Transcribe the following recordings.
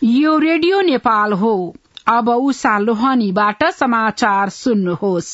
यो रेडियो नेपाल हो। अब उषा लोहानीबाट समाचार सुन्नुहोस्।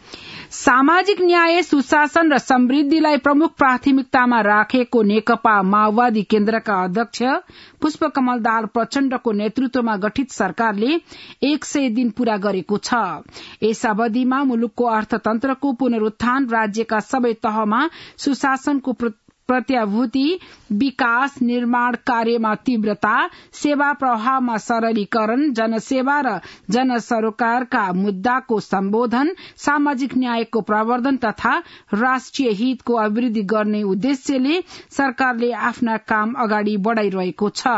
सामाजिक न्याय, सुशासन र समृद्धिलाई प्रमुख प्राथमिकतामा राखेको नेकपा माओवादी केन्द्रका अध्यक्ष पुष्पकमल दाहाल प्रचण्डको नेतृत्वमा गठित सरकारले 100 दिन पूरा गरेको छ। यस अवधिमा मुलुकको अर्थतन्त्रको पुनरुत्थान, राज्यका सबै तहमा सुशासनको प्रत्याभूति, विकास निर्माण कार्यमा तीव्रता, सेवा प्रवाहमा सरलीकरण, जनसेवा र जनसरोकारका मुद्दाको सम्बोधन, सामाजिक न्यायको प्रवर्धन तथा राष्ट्रिय हितको अभिवृद्धि गर्ने उद्देश्यले सरकारले आफ्ना काम अगाडि बढ़ाइरहेको छ।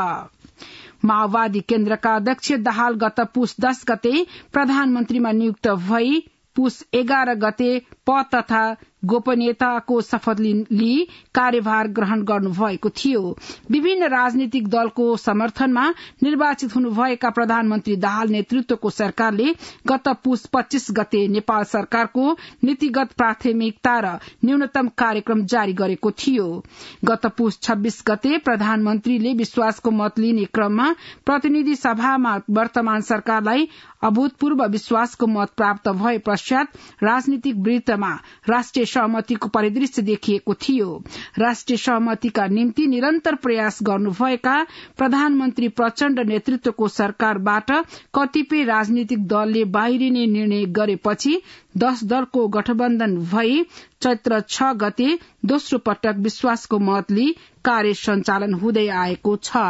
माओवादी केन्द्रका अध्यक्ष दाहाल गत पुस 10 गते प्रधानमन्त्रीमा नियुक्त भई पुस 11 गते पद तथा गोपनीयताको शपथ लिई कार्यभार ग्रहण गर्नुभएको थियो। विभिन्न राजनीतिक दलको समर्थनमा निर्वाचित हुनुभएका प्रधानमन्त्री दाहाल नेतृत्वको सरकारले गत पुस 25 गते नेपाल सरकारको नीतिगत प्राथमिकता र न्यूनतम कार्यक्रम जारी गरेको थियो। गत पुस 26 गते प्रधानमन्त्रीले विश्वासको मत लिने क्रममा प्रतिनिधि सभामा वर्तमान सरकारलाई अभूतपूर्व विश्वासको मत प्राप्त भए पश्चात राजनीतिक वृत्तमा राष्ट्रिय सहमतिको परिदृश्य देखिएको थियो। राष्ट्रिय सहमतिका निम्ति निरन्तर प्रयास गर्नुभएका प्रधानमन्त्री प्रचण्ड नेतृत्वको सरकारबाट कतिपय राजनीतिक दलले बाहिरिने निर्णय गरेपछि 10 दलको गठबन्धन भई चैत्र 6 गते दोस्रो पटक विश्वासको मत लिई कार्य सञ्चालन हुँदै आएको छ।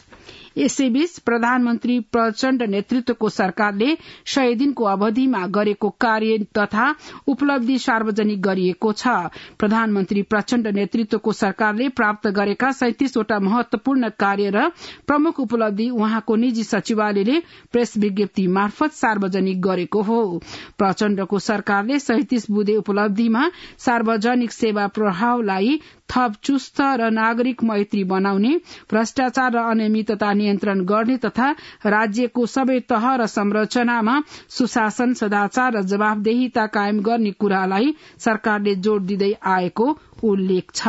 यसैबीच प्रधानमन्त्री प्रचण्ड नेतृत्वको सरकारले 100 दिनको अवधिमा गरेको कार्य तथा उपलब्धि सार्वजनिक गरिएको छ। प्रधानमन्त्री प्रचण्ड नेतृत्वको सरकारले प्राप्त गरेका 37 वटा महत्वपूर्ण कार्य र प्रमुख उपलब्धि उहाँको निजी सचिवालयले प्रेस विज्ञप्ति मार्फत सार्वजनिक गरेको हो। प्रचण्डको सरकारले 37 बुँदे उपलब्धिमा सार्वजनिक सेवा प्रवाहलाई थप चुस्त र नागरिक मैत्री बनाउने, भ्रष्टाचार र अनियमितता नियन्त्रण गर्ने तथा राज्यको सबै तह र संरचनामा सुशासन, सदाचार र जवाफदेहिता कायम गर्ने कुरालाई सरकारले जोड़ दिँदै आएको उल्लेख छ।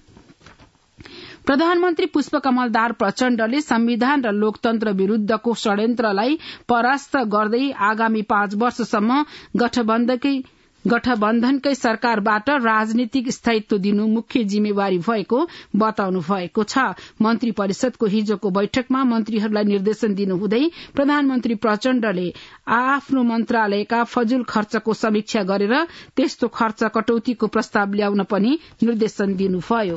प्रधानमन्त्री पुष्पकमल दाहाल प्रचण्डले संविधान र लोकतन्त्र विरूद्धको षड्यन्त्रलाई परास्त गर्दै आगामी 5 वर्षसम्म गठबन्धनकै सरकारबाट राजनीतिक स्थायित्व दिनु मुख्य जिम्मेवारी भएको बताउनु भएको छ। मन्त्री परिषदको हिजोको बैठकमा मन्त्रीहरूलाई निर्देशन दिनुहुँदै प्रधानमन्त्री प्रचण्डले आफ्नो मन्त्रालयका फजुल खर्चको समीक्षा गरेर त्यस्तो खर्च कटौतीको प्रस्ताव ल्याउन पनि निर्देशन दिनुभयो।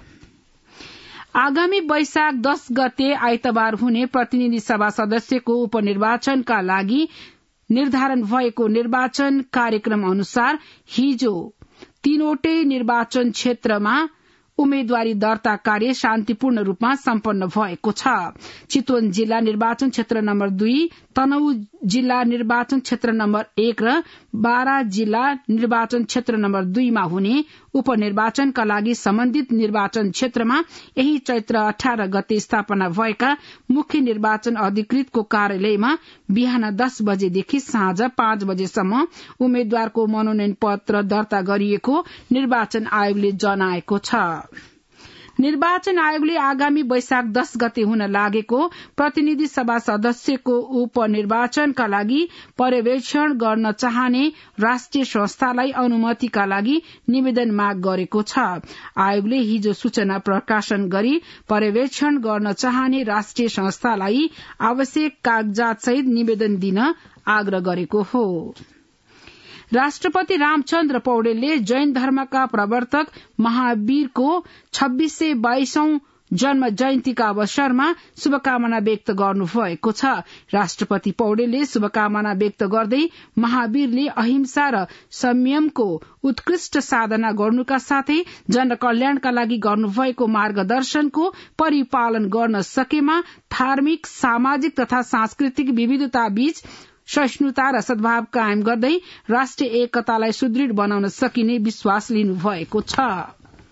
आगामी वैशाख 10 गते आइतबार हुने प्रतिनिधि सभा सदस्यको उपनिर्वाचनका लागि निर्धारण भएको निर्वाचन कार्यक्रम अनुसार हिजो 3वटै निर्वाचन क्षेत्रमा उम्मेद्वारी दर्ता कार्य शान्तिपूर्ण रूपमा सम्पन्न भएको छ। चितवन जिल्ला निर्वाचन क्षेत्र नम्बर 2, तनहुँ जिल्ला निर्वाचन क्षेत्र नम्बर 1 र बारा जिल्ला निर्वाचन क्षेत्र नम्बर 2 मा हुने उपनिर्वाचनका लागि सम्बन्धित निर्वाचन क्षेत्रमा यही चैत्र 18 गते स्थापना भएका मुख्य निर्वाचन अधिकृतको कार्यालयमा बिहान 10 बजेदेखि साँझ 5 बजेसम्म उम्मेद्वारको मनोनयन पत्र दर्ता गरिएको निर्वाचन आयोगले जनाएको छ। निर्वाचन आयोगले आगामी वैशाख 10 गते हुन लागेको प्रतिनिधि सभा सदस्यको उपनिर्वाचनका लागि पर्यवेक्षण गर्न चाहने राष्ट्रिय संस्थालाई अनुमतिका लागि निवेदन माग गरेको छ। आयोगले हिजो सूचना प्रकाशन गरी पर्यवेक्षण गर्न चाहने राष्ट्रिय संस्थालाई आवश्यक कागजात सहित निवेदन दिन आग्रह गरेको हो। राष्ट्रपति रामचन्द्र पौडेलले जैन धर्मका प्रवर्तक महावीरको 2622औं जन्म जयन्तीका अवसरमा शुभकामना व्यक्त गर्नुभएको छ। राष्ट्रपति पौडेलले शुभकामना व्यक्त गर्दै महावीरले अहिंसा र संयमको उत्कृष्ट साधना गर्नुका साथै जनकल्याणका लागि गर्नुभएको मार्गदर्शनको परिपालन गर्न सकेमा धार्मिक, सामाजिक तथा सांस्कृतिक विविधता बीच सहिष्णुता र सद्भाव कायम गर्दै राष्ट्रिय एकतालाई सुदृढ़ बनाउन सकिने विश्वास लिनुभएको छ।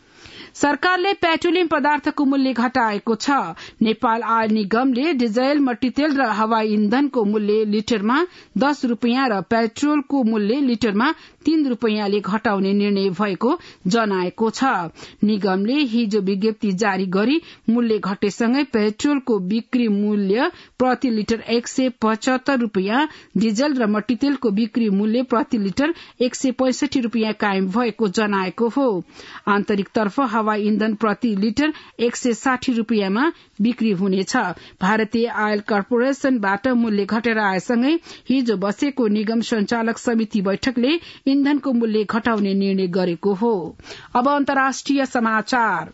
सरकारले पेट्रोलियम पदार्थको मूल्य घटाएको छ। नेपाल आयल निगमले डिजेल, मट्टीतेल र हवाई इन्धनको मूल्य लिटरमा 10 रुपियाँ र पेट्रोलको मूल्य लिटरमा 3 रुपियाँले घटाउने निर्णय भएको जनाएको छ। निगमले हिजो विज्ञप्ति जारी गरी मूल्य घटेसँगै पेट्रोलको बिक्री मूल्य प्रति लिटर 175 रुपियाँ, डिजेल र मट्टीतेलको बिक्री मूल्य प्रति लिटर 165 रुपियाँ कायम भएको जनाएको हो। आन्तरिकतर्फ हवाई इन्धन प्रति लिटर 160 रुपियाँमा बिक्री हुनेछ। भारतीय आयल कर्पोरेशनबाट मूल्य घटेर आएसँगै हिजो बसेको निगम संचालक समिति बैठकले इन्धनको मूल्य घटाउने निर्णय गरेको हो। अब अन्तर्राष्ट्रिय समाचार।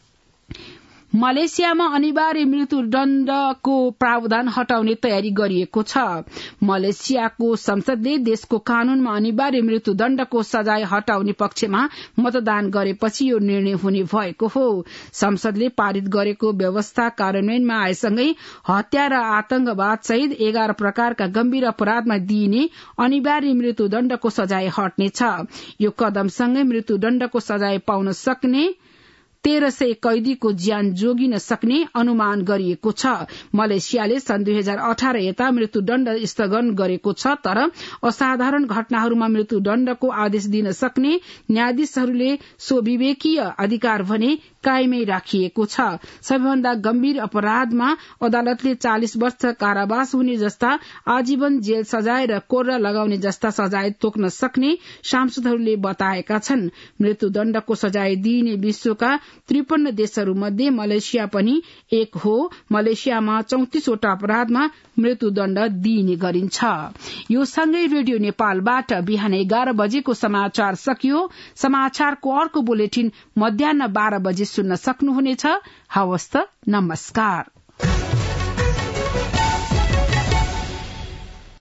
मलेसियामा अनिवार्य मृत्युदण्डको प्रावधान हटाउने तयारी गरिएको छ। मलेसियाको संसदले देशको कानूनमा अनिवार्य मृत्युदण्डको सजाय हटाउने पक्षमा मतदान गरेपछि यो निर्णय हुने भएको हो। संसदले पारित गरेको व्यवस्था कार्यान्वयनमा आएसँगै हत्या र आतंकवाद सहित 11 प्रकारका गम्भीर अपराधमा दिइने अनिवार्य मृत्युदण्डको सजाय हट्नेछ। यो कदमसँगै मृत्युदण्डको सजाय पाउन सक्ने 1300 कैदीको ज्यान जोगिन सक्ने अनुमान गरिएको छ। मलेसियाले सन् 2018 यता मृत्युदण्ड स्थगन गरेको छ, तर असाधारण घटनाहरूमा मृत्युदण्डको आदेश दिन सक्ने न्यायाधीशहरूले सो विवेकीय अधिकार भने कायमै राखिएको छ। सबैभन्दा गम्भीर अपराधमा अदालतले 40 वर्ष कारावास हुने जस्ता आजीवन जेल सजाय र कोर्रा लगाउने जस्ता सजाय तोक्न सक्ने सांसदहरूले बताएका छन्। मृत्युदण्डको सजाय दिइने विश्वका 53 देशहरूमध्ये मलेसिया पनि एक हो। मलेसियामा 34 वटा अपराधमा मृत्युदण्ड दिइने गरिन्छ। यो सँगै रेडियो नेपालबाट बिहान 11 बजेको समाचार सकियो। समाचारको अर्को बुलेटिन मध्याह्न 12 बजे सुन्न सक्नुहुनेछ। हवस् त, नमस्कार।